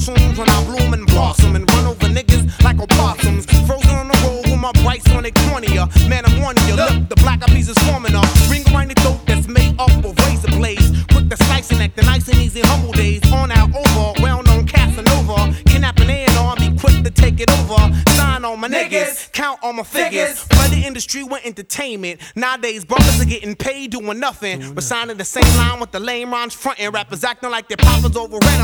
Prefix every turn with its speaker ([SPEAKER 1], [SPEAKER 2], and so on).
[SPEAKER 1] mushrooms when I bloom and blossom and run over niggas like opossums. Frozen on the road with my bright sonic cornea. Man, I'm warning you, look, the black eyed peas is forming up. Ring around the throat that's made up of razor blades. Quick to slice and act the nice and easy humble days. On out over, well-known Casanova. Kidnapping A&R, be quick to take it over. Sign on my niggas, count on my figures. Flood the industry with entertainment. Nowadays, brothers are getting paid doing nothing but signing the same line with the lame rhymes frontin'. Rappers acting like their papas over rent.